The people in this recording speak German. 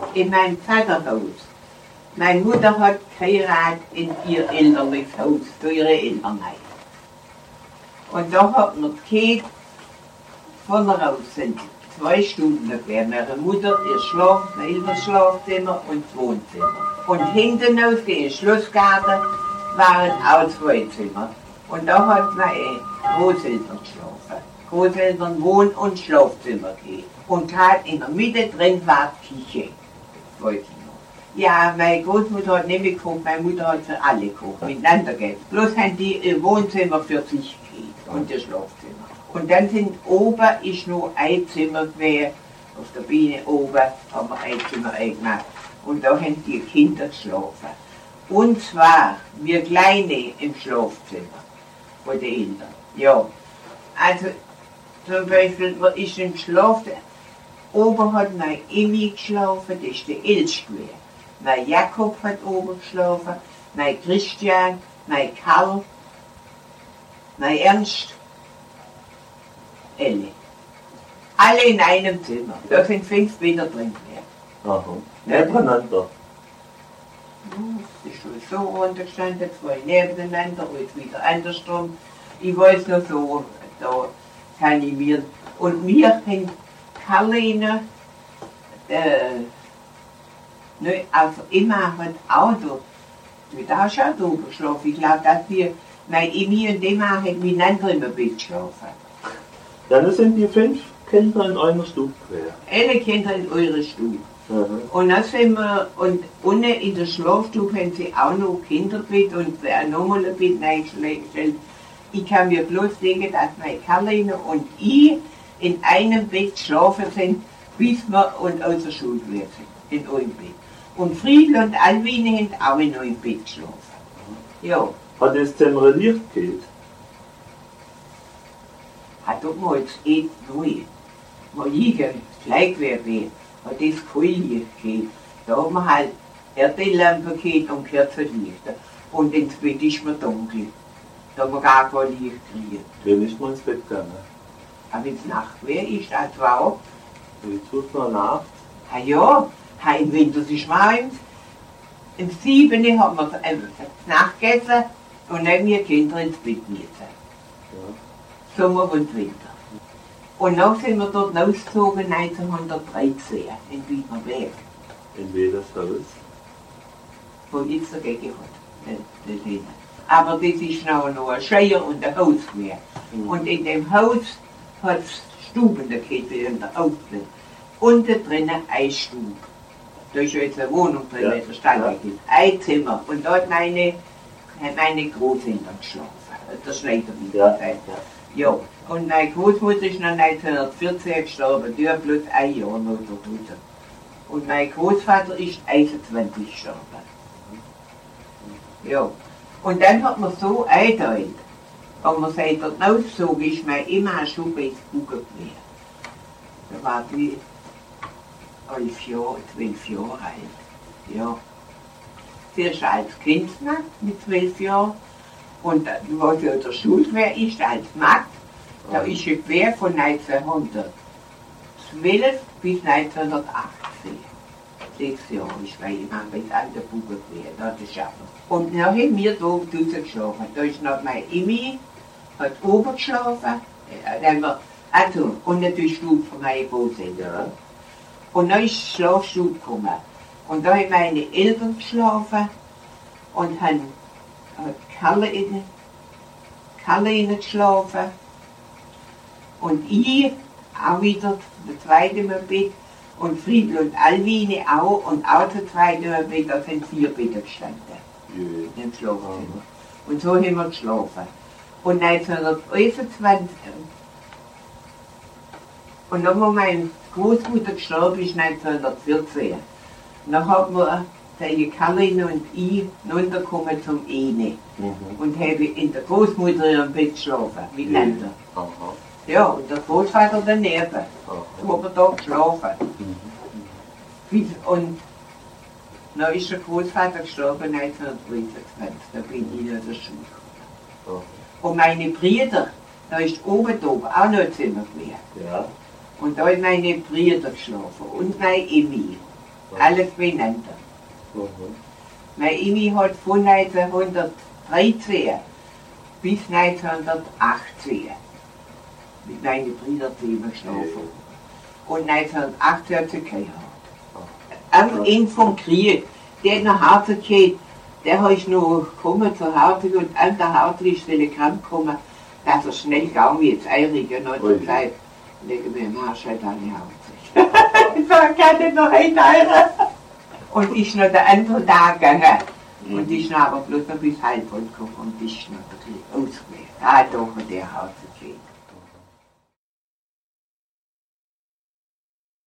in meinem Vaterhaus. Meine Mutter hat geheiratet in ihr elterliches Haus, zu ihren Eltern. Und da hat man das Kind von raus sind 2 Stunden quer. Meine Mutter, ihr Schlafzimmer und das Wohnzimmer. Und hinten aus dem Schlossgarten waren auch 2 Zimmer. Und da hat meine Großeltern geschlafen. Großeltern Wohn- und Schlafzimmer gehabt. Und halt in der Mitte drin war die Küche. Weiß ich noch. Ja, meine Großmutter hat nicht mehr gekocht, meine Mutter hat für alle gekocht, miteinander gegessen. Bloß haben die ihr Wohnzimmer für sich gehabt und ihr Schlafzimmer. Und dann sind oben ist noch ein Zimmer gewesen, auf der Bühne oben haben wir ein Zimmer eingemacht. Und da haben die Kinder geschlafen. Und zwar, wir Kleine im Schlafzimmer von den Eltern. Ja, also zum Beispiel, man ist im Schlafzimmer. Oben hat mein Emmy geschlafen, das ist der Älteste gewesen. Mein Jakob hat oben geschlafen, mein Christian, mein Karl, mein Ernst, Elle. Alle in einem Zimmer. Da sind 5 Meter drin gewesen. Aha. Nebeneinander. Das ist schon so runtergestanden, 2 nebeneinander und wieder andersrum. Ich weiß noch so, da kann ich mir. Und wir haben Karline, also immer hat Auto, mit auch schon drüber geschlafen. Ich glaube, dass wir, mein Emmy und Emma haben miteinander im Bett geschlafen. Ja, das sind die 5 Kinder in einer Stube quer. Alle Kinder in eurer Stube. Mhm. Und dann sind wir, und unten in der Schlafstube haben sie auch noch Kinderbett und nochmal ein Bett reingestellt. Ich kann mir bloß denken, dass meine Karline und ich in einem Bett geschlafen sind, bis wir und aus der Schule sind, in einem Bett. Und Friedel und Alwine haben auch in einem Bett geschlafen. Ja. Hat das Zimmer Licht geht? Hat doch mal jetzt neu, wo ich gleich wäre, hat das kein Licht gegeben. Da haben wir halt Erdöllampe gehabt und Kerzenlichter. Und ins Bett ist mir dunkel. Da haben wir gar kein Licht gekriegt. Wenn nicht mal ins Bett gegangen. Aber wenn es Nacht wäre, ist das auch. Jetzt wird noch Nacht. Ah ja, im Winter ist warm. Im 7. haben wir Nacht gegessen und dann wir Kinder ins Bett gegessen. Ja. Sommer und Winter. Und dann sind wir dort ausgezogen 1913 in Wienerberg, In welches Haus? wo jetzt dagegen hat. Aber das ist noch ein Schreier und ein Haus mehr. Und in dem Haus hat es Stuben gegeben in der Auftritt. Unten drinnen eine Stube. Da ist jetzt eine Wohnung drin, Ja. in der Stadt gegeben. Ein Zimmer. Und dort meine Großeltern geschlafen. Der Schneider wieder. Ja. Ja, und meine Großmutter ist noch 1914 gestorben, die hat bloß ein Jahr noch dort. Und mein Großvater ist 21 gestorben. Ja, und dann hat man so eingeteilt. Wenn man seit dort ausgezogen ist, man immer schon bei Buchen gewesen. Da war die 11 Jahre, 12 Jahre alt. Ja. Zuerst als Kind mit 12 Jahren. Und was ja der Schulquer ist, als Magd, da ist ein Quer von 1912 bis 1918. 6 Jahre ist bei ihm, bis an der Buche quer, da das schaffen. Und dann haben wir da draußen geschlafen. Da ist noch mein Emmy, hat oben geschlafen, also, und natürlich Stube von meinen Großeltern. Ja. Und dann ist die Schlafstube gekommen. Und da haben meine Eltern geschlafen und haben Kalle innen geschlafen. Und ich auch wieder, der zweite Mal Bett. Und Friedel und Alwine auch. Und auch der zweite Mal Bett, da sind 4 Betten gestanden. Ja. Im Schlafzimmer. Und so haben wir geschlafen. Und 1921, und dann, wo meine Großmutter gestorben ist, 1914, dann haben wir seine Karin und ich runtergekommen zum Ene und habe in der Großmutter ihrem Bett geschlafen, miteinander. Aha. Ja, und der Großvater daneben, so haben wir da geschlafen. Und dann ist der Großvater gestorben 1923, da bin ich in der Schule gekommen. Und meine Brüder, da ist oben auch noch ein Zimmer gewesen. Ja. Und da haben meine Brüder geschlafen und mein Emmy. alle zwei Länder. Mein Imi hat von 1913 bis 1918 mit meinen Brüdern zusammengeschlafen. Und 1908 hat sie geheiratet. Am Ende vom Krieg, der hat nach Hause gekommen, der ist noch gekommen zu Hause und an der Hause ist Telegramm gekommen, dass er schnell gegangen jetzt Eirigen und hat gesagt, legen wir im Arsch halt alle Hause. Ich sag, kann ich noch ein heiraten? Und ist noch der andere Tag gegangen. Und ist noch aber bloß noch bis halb gekommen und ist noch ein bisschen ausgewählt. Ah, doch, der Hause.